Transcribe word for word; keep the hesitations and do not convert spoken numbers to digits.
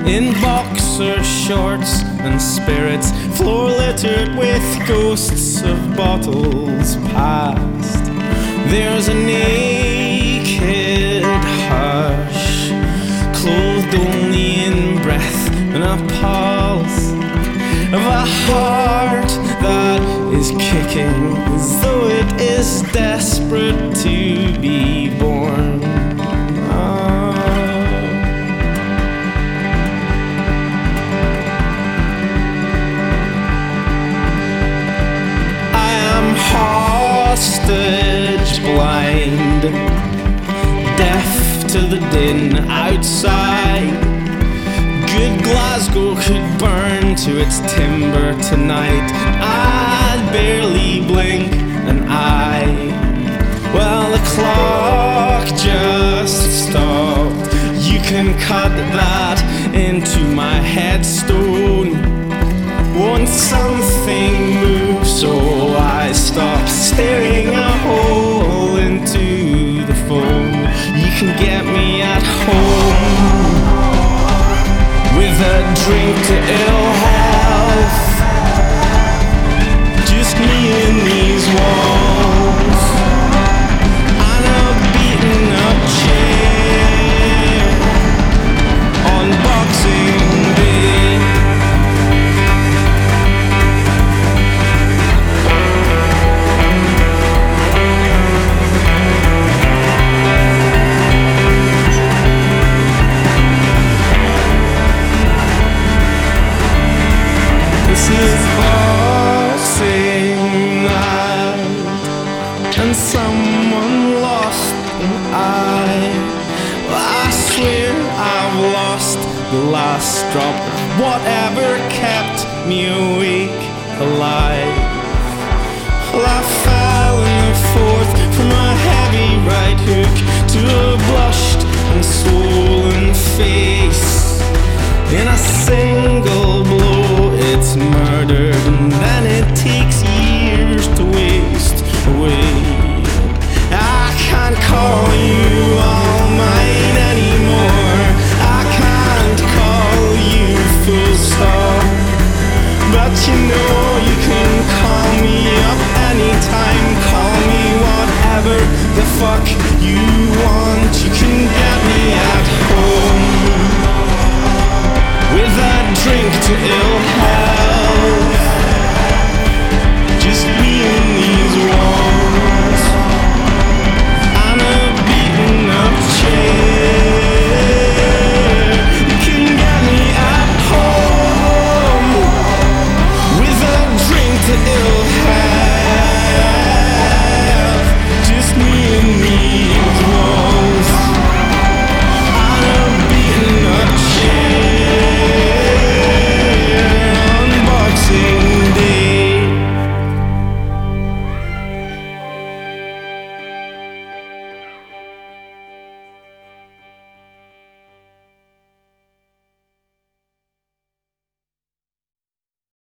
in boxer shorts and spirits, floor littered with ghosts of bottles past. There's a naked hush, clothed only in breath and a pulse of a heart that is kicking as though it is desperate to be born. Ah. I am hostage blind, deaf to the din outside. Good Glasgow could burn to its timber tonight. I'd barely blink an eye. Well, the clock just stopped. You can cut that into my headstone. Won't something move? So I stop staring a hole into the phone. You can get me at home with a drink to ill health. Just me and these walls and a beaten up chair on Boxing Day. This is boxing night, and someone lost an eye. Well, I swear I've lost the last drop of whatever kept me awake alive. Well, I fell in the fourth from a heavy right hook to a blushed and swollen face. In a single blow it's murdered, and then it takes years to waste away. I can't call you all mine anymore. I can't call you full stop. But you know you can call me up anytime. Call me whatever the fuck you want. You can get me at home with a drink to ill health.